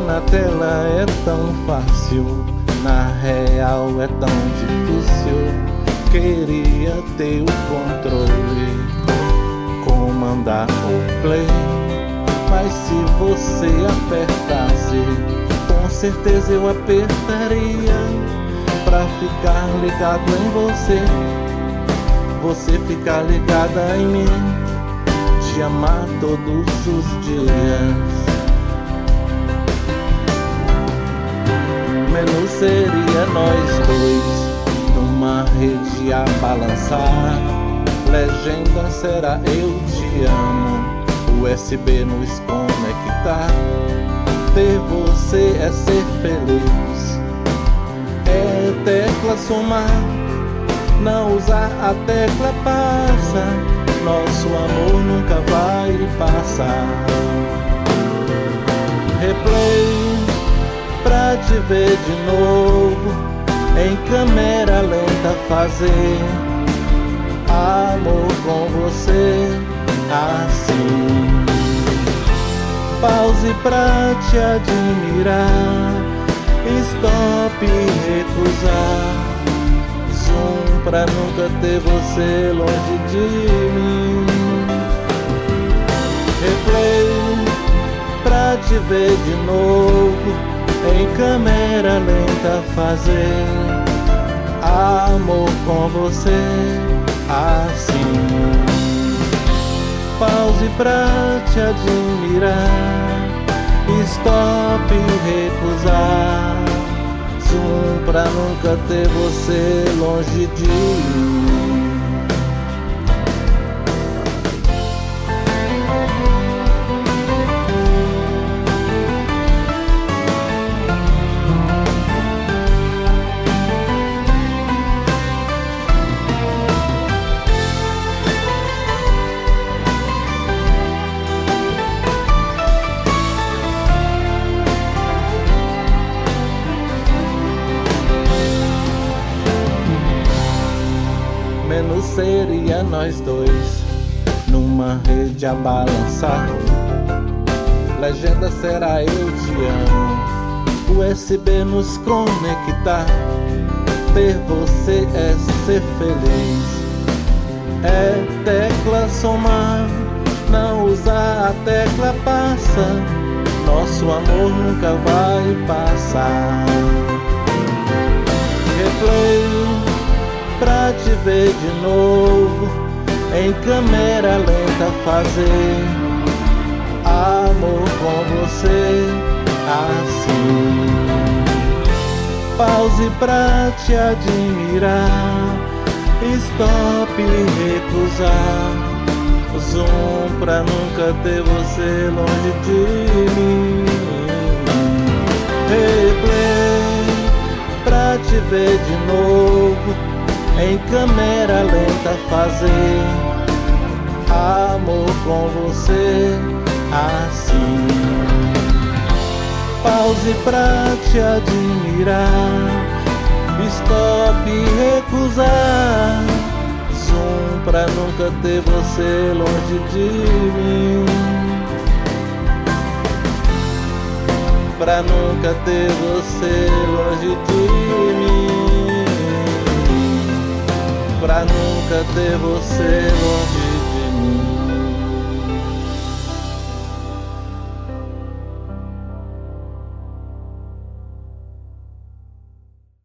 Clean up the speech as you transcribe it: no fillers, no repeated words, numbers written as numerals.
na tela é tão fácil, na real é tão difícil. Queria ter o controle, comandar o play, mas se você apertasse, com certeza eu apertaria, pra ficar ligado em você, você ficar ligada em mim, te amar todos os dias. Menos seria nós dois, numa rede a balançar. Legenda será eu te amo, USB nos conectar. Ter você é ser feliz, é tecla somar, não usar a tecla passa. Nosso amor nunca vai passar. Replay pra te ver de novo, em câmera lenta fazer amor com você assim. Pause pra te admirar, stop e recusar, zoom pra nunca ter você longe de mim. Replay pra te ver de novo, em câmera lenta fazer amor com você assim. Pause pra te admirar, stop e recusar, zoom pra nunca ter você longe de mim. Menos seria nós dois, numa rede a balançar. Legenda será eu te amo, USB nos conectar. Ter você é ser feliz, é tecla somar, não usar a tecla passa. Nosso amor nunca vai passar. Replay pra te ver de novo, em câmera lenta fazer amor com você assim. Pause pra te admirar, stop e recusar, zoom pra nunca ter você longe de mim. Replay pra te ver de novo, em câmera lenta fazer amor com você assim. Pause pra te admirar, stop e recusar, zoom pra nunca ter você longe de mim, pra nunca ter você longe de mim, pra nunca ter você longe.